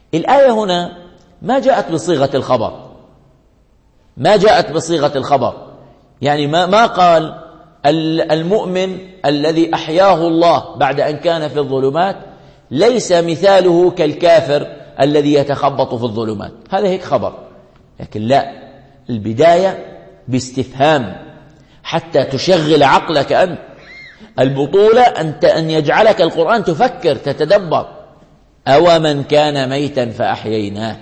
الآية هنا ما جاءت بصيغة الخبر، ما جاءت بصيغة الخبر، يعني ما قال المؤمن الذي أحياه الله بعد أن كان في الظلمات ليس مثاله كالكافر الذي يتخبط في الظلمات، هذا هيك خبر. لكن لا، البداية باستفهام حتى تشغل عقلك أنت. البطولة أن يجعلك القرآن تفكر تتدبر. أومن كان ميتا فأحييناه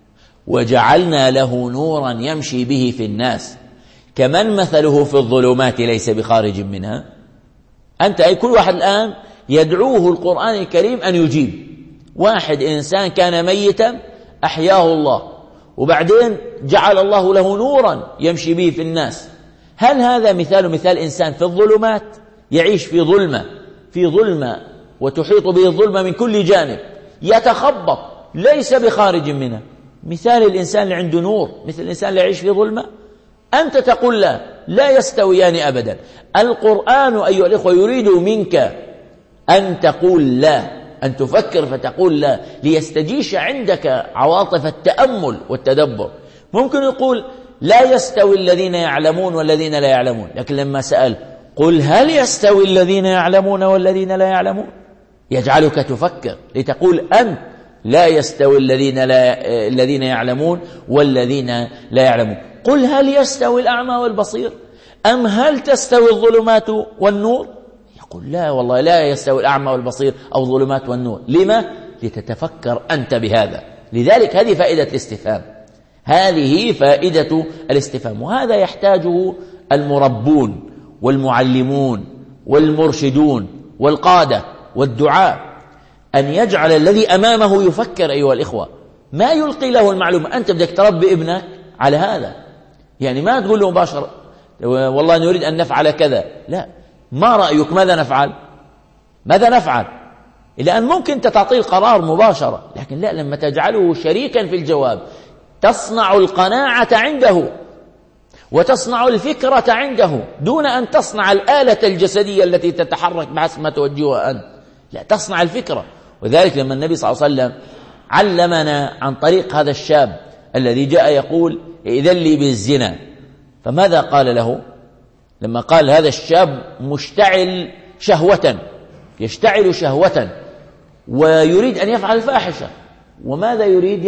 وجعلنا له نورا يمشي به في الناس كمن مثله في الظلمات ليس بخارج منها. أنت أي كل واحد الآن يدعوه القرآن الكريم أن يجيب. واحد إنسان كان ميتا أحياه الله، وبعدين جعل الله له نورا يمشي به في الناس. هل هذا مثال إنسان في الظلمات يعيش في ظلمة وتحيط به الظلمة من كل جانب، يتخبط ليس بخارج منها؟ مثال الإنسان اللي عنده نور مثل الإنسان اللي يعيش في ظلمة؟ أنت تقول لا يستويان أبدا. القرآن أيها الإخوة يريد منك أن تقول لا، أن تفكر فتقول لا، ليستجيش عندك عواطف التأمل والتدبر. ممكن يقول لا يستوي الذين يعلمون والذين لا يعلمون، لكن لما سأل قل هل يستوي الذين يعلمون والذين لا يعلمون، يجعلك تفكر لتقول أنت لا يستوي الذين يعلمون والذين لا يعلمون. قل هل يستوي الأعمى والبصير أم هل تستوي الظلمات والنور؟ يقول لا والله لا يستوي الأعمى والبصير أو الظلمات والنور. لما؟ لتتفكر أنت بهذا. لذلك هذه فائدة الاستفهام، هذه فائدة الاستفهام، وهذا يحتاجه المربون والمعلمون والمرشدون والقادة والدعاء، أن يجعل الذي أمامه يفكر. أيها الإخوة، ما يلقي له المعلومة. أنت بدك تربي ابنك على هذا، يعني ما تقول له مباشرة والله نريد أن نفعل كذا، لا، ما رأيك ماذا نفعل؟ لأن ممكن تعطيه القرار مباشرة، لكن لا، لما تجعله شريكا في الجواب تصنع القناعة عنده وتصنع الفكرة عنده دون أن تصنع الآلة الجسدية التي تتحرك بحسب ما توجهها أنت، لا، تصنع الفكرة. وذلك لما النبي صلى الله عليه وسلم علمنا عن طريق هذا الشاب الذي جاء يقول إذن لي بالزنا، فماذا قال له؟ لما قال هذا الشاب يشتعل شهوة ويريد أن يفعل الفاحشة، وماذا يريد؟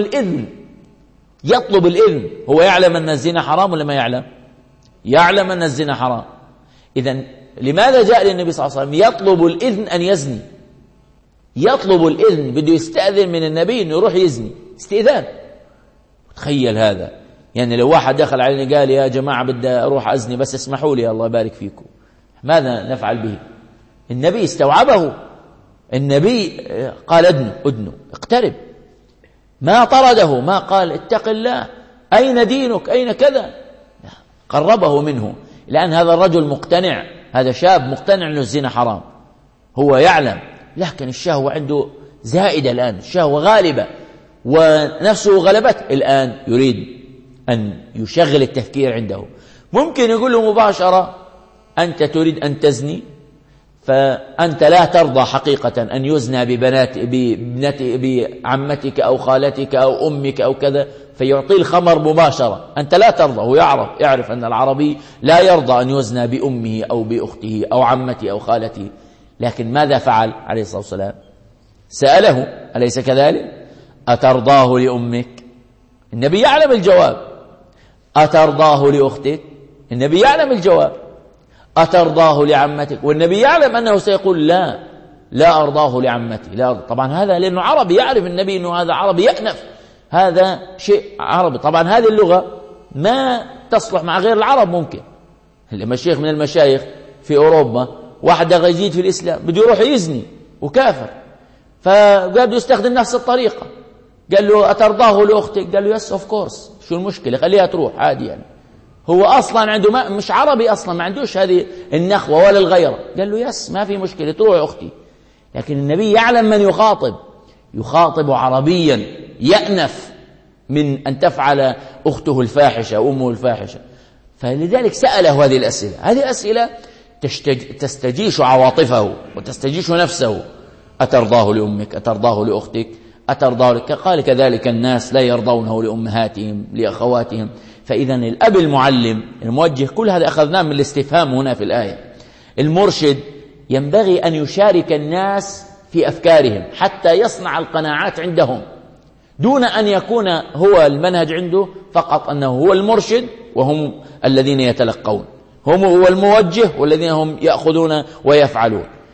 يطلب الإذن. هو يعلم أن الزنا حرام ولا ما يعلم؟ يعلم أن الزنا حرام. إذن لماذا جاء للنبي صلى الله عليه وسلم يطلب الإذن أن يزني؟ يطلب الإذن، بده يستأذن من النبي أنه يروح يزني، استئذان. تخيل هذا، يعني لو واحد دخل علينا قال يا جماعة بدي أروح أزني بس اسمحوا لي الله يبارك فيكم، ماذا نفعل به؟ النبي استوعبه، النبي قال أدنو اقترب، ما طرده، ما قال اتق الله أين دينك أين كذا، لا، قربه منه. لأن هذا الرجل مقتنع، هذا شاب مقتنع أن الزنا حرام، هو يعلم، لكن الشهوة عنده زائدة الآن، الشهوة غالبة ونفسه غلبت، الآن يريد أن يشغل التفكير عنده. ممكن يقول له مباشرة أنت تريد أن تزني، فأنت لا ترضى حقيقة أن يزنى بعمتك أو خالتك أو أمك أو كذا، فيعطي الخمر مباشرة. أنت لا ترضى، هو يعرف أن العربي لا يرضى أن يزنى بأمه أو بأخته أو عمته أو خالته. لكن ماذا فعل عليه الصلاة والسلام؟ سأله أليس كذلك؟ أترضاه لأمك؟ النبي يعلم الجواب. أترضاه لأختك؟ النبي يعلم الجواب. أترضاه لعمتك؟ والنبي يعلم أنه سيقول لا أرضاه لعمتي، لا أرضى. طبعا هذا لأنه عربي، يعرف النبي أنه هذا عربي يأنف، هذا شيء عربي. طبعا هذه اللغة ما تصلح مع غير العرب. ممكن لما الشيخ من المشايخ في أوروبا واحد يزيد في الإسلام بده يروح يزني وكافر، فقال يستخدم نفس الطريقة، قال له أترضاه لأختك؟ قال له يس اوف كورس، شو المشكلة، خليها تروح عادي. يعني هو أصلا عنده مش عربي أصلا، ما عندوش هذه النخوة ولا الغيرة، قال له يس ما في مشكلة تروح يا أختي. لكن النبي يعلم من يخاطب عربيا يأنف من أن تفعل أخته الفاحشة أمه الفاحشة، فلذلك سأله هذه الأسئلة. هذه الأسئلة تستجيش عواطفه وتستجيش نفسه. أترضاه لأمك؟ أترضاه لأختك؟ أترضى لك؟ قال كذلك الناس لا يرضونه لأمهاتهم لأخواتهم. فإذا الأب المعلم الموجه، كل هذا أخذناه من الاستفهام هنا في الآية. المرشد ينبغي أن يشارك الناس في أفكارهم حتى يصنع القناعات عندهم، دون أن يكون هو المنهج عنده فقط أنه هو المرشد وهم الذين يتلقون، هم هو الموجه والذين هم يأخذون ويفعلون.